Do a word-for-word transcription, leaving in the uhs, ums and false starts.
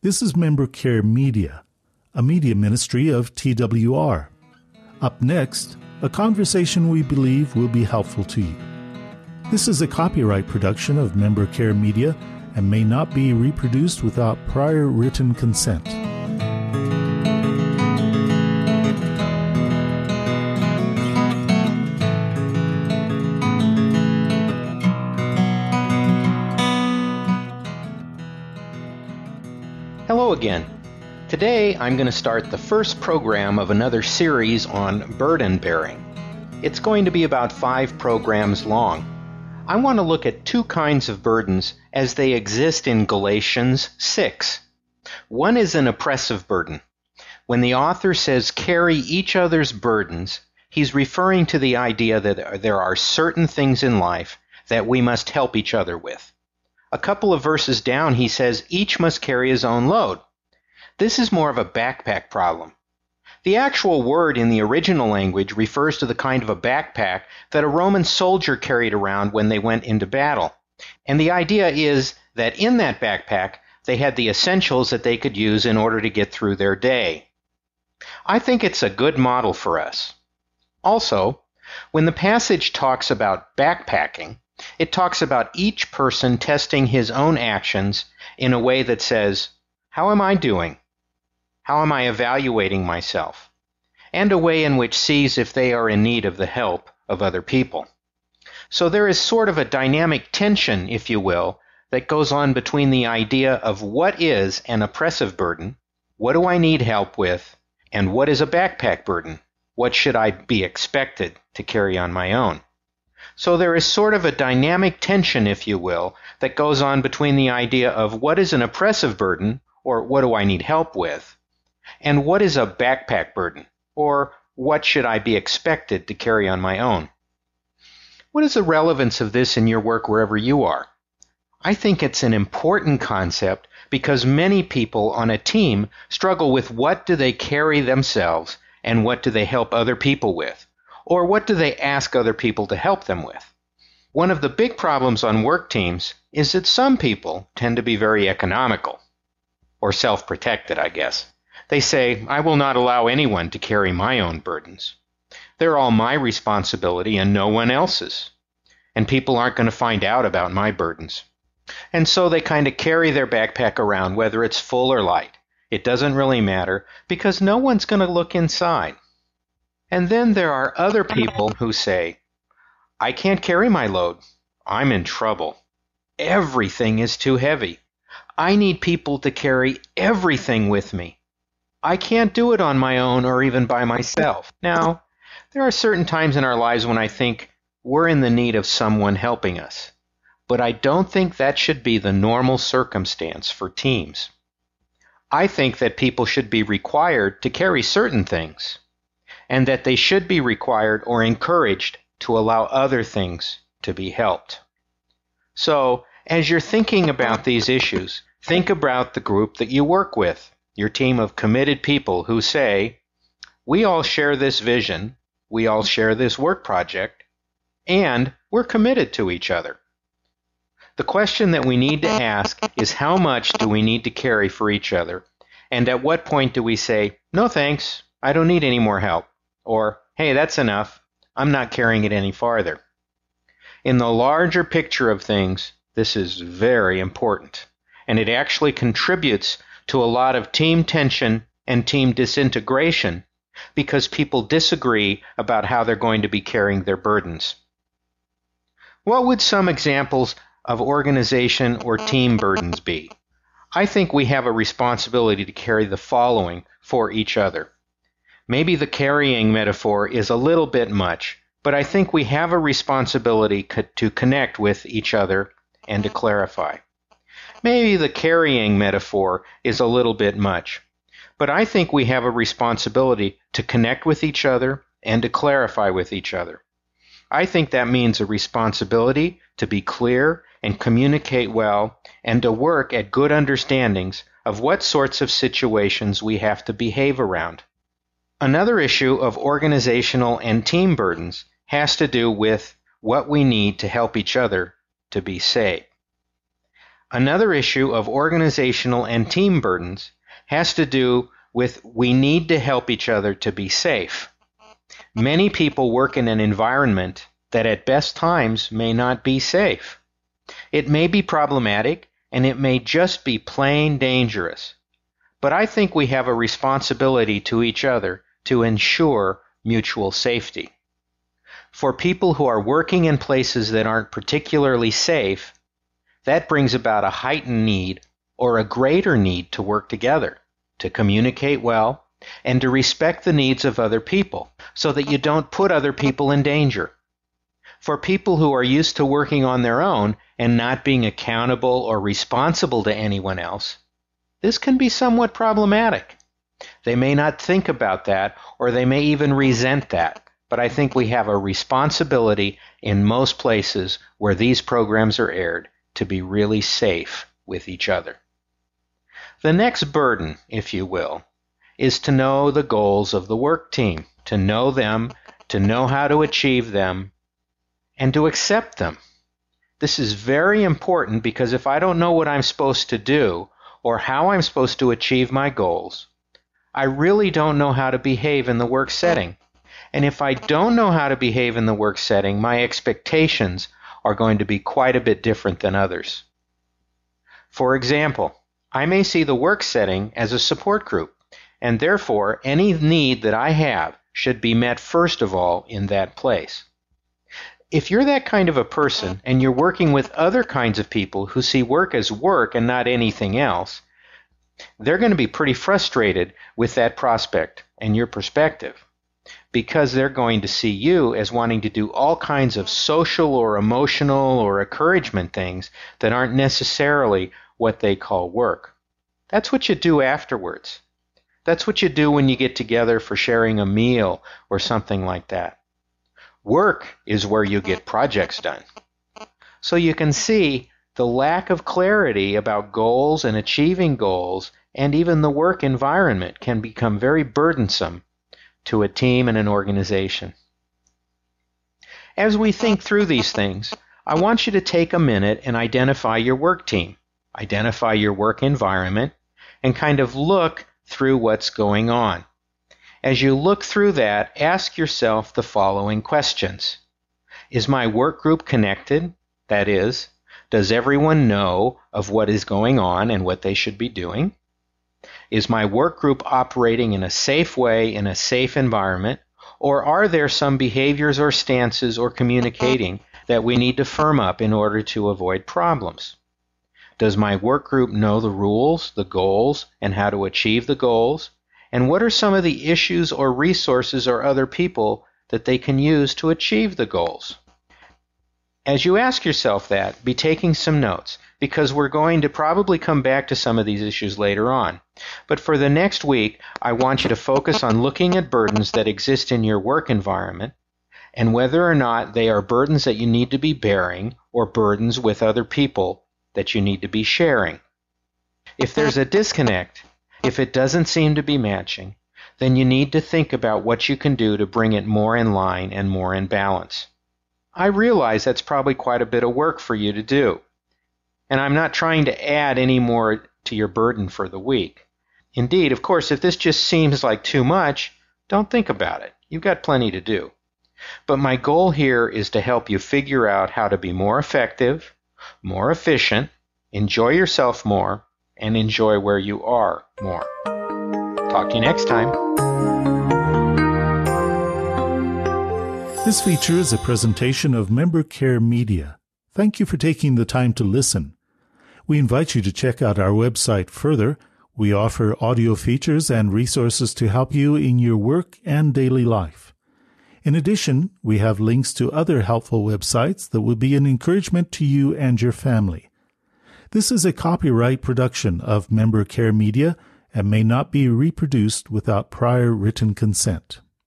This is Member Care Media, a media ministry of T W R. Up next, a conversation we believe will be helpful to you. This is a copyright production of Member Care Media and may not be reproduced without prior written consent. Hello again. Today I'm going to start the first program of another series on burden bearing. It's going to be about five programs long. I want to look at two kinds of burdens as they exist in Galatians six. One is an oppressive burden. When the author says carry each other's burdens, he's referring to the idea that there are certain things in life that we must help each other with. A couple of verses down, he says each must carry his own load. This is more of a backpack problem. The actual word in the original language refers to the kind of a backpack that a Roman soldier carried around when they went into battle. And the idea is that in that backpack, they had the essentials that they could use in order to get through their day. I think it's a good model for us. Also, when the passage talks about backpacking, it talks about each person testing his own actions in a way that says, how am I doing? How am I evaluating myself? And a way in which sees if they are in need of the help of other people. So there is sort of a dynamic tension, if you will, that goes on between the idea of what is an oppressive burden, what do I need help with, and what is a backpack burden? What should I be expected to carry on my own? So there is sort of a dynamic tension, if you will, that goes on between the idea of what is an oppressive burden, or what do I need help with, and what is a backpack burden, or what should I be expected to carry on my own. What is the relevance of this in your work wherever you are? I think it's an important concept because many people on a team struggle with what do they carry themselves and what do they help other people with. Or what do they ask other people to help them with? One of the big problems on work teams is that some people tend to be very economical, or self-protected, I guess. They say, I will not allow anyone to carry my own burdens. They're all my responsibility and no one else's. And people aren't going to find out about my burdens. And so they kind of carry their backpack around, whether it's full or light. It doesn't really matter, because no one's going to look inside. And then there are other people who say, I can't carry my load. I'm in trouble. Everything is too heavy. I need people to carry everything with me. I can't do it on my own or even by myself. Now, there are certain times in our lives when I think we're in the need of someone helping us. But I don't think that should be the normal circumstance for teams. I think that people should be required to carry certain things, and that they should be required or encouraged to allow other things to be helped. So, as you're thinking about these issues, think about the group that you work with, your team of committed people who say, we all share this vision, we all share this work project, and we're committed to each other. The question that we need to ask is how much do we need to carry for each other, and at what point do we say, no thanks, I don't need any more help. Or, hey, that's enough. I'm not carrying it any farther. In the larger picture of things, this is very important. And it actually contributes to a lot of team tension and team disintegration because people disagree about how they're going to be carrying their burdens. What would some examples of organization or team burdens be? I think we have a responsibility to carry the following for each other. Maybe the carrying metaphor is a little bit much, but I think we have a responsibility co- to connect with each other and to clarify. Maybe the carrying metaphor is a little bit much, but I think we have a responsibility to connect with each other and to clarify with each other. I think that means a responsibility to be clear and communicate well and to work at good understandings of what sorts of situations we have to behave around. Another issue of organizational and team burdens has to do with what we need to help each other to be safe. Another issue of organizational and team burdens has to do with we need to help each other to be safe. Many people work in an environment that at best times may not be safe. It may be problematic, and it may just be plain dangerous. But I think we have a responsibility to each other to ensure mutual safety. For people who are working in places that aren't particularly safe, that brings about a heightened need or a greater need to work together, to communicate well, and to respect the needs of other people so that you don't put other people in danger. For people who are used to working on their own and not being accountable or responsible to anyone else, this can be somewhat problematic. They may not think about that, or they may even resent that, but I think we have a responsibility in most places where these programs are aired to be really safe with each other. The next burden, if you will, is to know the goals of the work team, to know them, to know how to achieve them, and to accept them. This is very important because if I don't know what I'm supposed to do or how I'm supposed to achieve my goals, I really don't know how to behave in the work setting. And if I don't know how to behave in the work setting, my expectations are going to be quite a bit different than others. For example, I may see the work setting as a support group, and therefore any need that I have should be met first of all in that place. If you're that kind of a person and you're working with other kinds of people who see work as work and not anything else, they're going to be pretty frustrated with that prospect and your perspective, because they're going to see you as wanting to do all kinds of social or emotional or encouragement things that aren't necessarily what they call work. That's what you do afterwards. That's what you do when you get together for sharing a meal or something like that. Work is where you get projects done. So you can see the lack of clarity about goals and achieving goals and even the work environment can become very burdensome to a team and an organization. As we think through these things, I want you to take a minute and identify your work team, identify your work environment, and kind of look through what's going on. As you look through that, ask yourself the following questions. Is my work group connected? That is, does everyone know of what is going on and what they should be doing? Is my work group operating in a safe way, in a safe environment? Or are there some behaviors or stances or communicating that we need to firm up in order to avoid problems? Does my work group know the rules, the goals, and how to achieve the goals? And what are some of the issues or resources or other people that they can use to achieve the goals? As you ask yourself that, be taking some notes, because we're going to probably come back to some of these issues later on. But for the next week, I want you to focus on looking at burdens that exist in your work environment and whether or not they are burdens that you need to be bearing or burdens with other people that you need to be sharing. If there's a disconnect, if it doesn't seem to be matching, then you need to think about what you can do to bring it more in line and more in balance. I realize that's probably quite a bit of work for you to do, and I'm not trying to add any more to your burden for the week. Indeed, of course, if this just seems like too much, don't think about it. You've got plenty to do. But my goal here is to help you figure out how to be more effective, more efficient, enjoy yourself more, and enjoy where you are more. Talk to you next time. This feature is a presentation of Member Care Media. Thank you for taking the time to listen. We invite you to check out our website further. We offer audio features and resources to help you in your work and daily life. In addition, we have links to other helpful websites that will be an encouragement to you and your family. This is a copyright production of Member Care Media and may not be reproduced without prior written consent.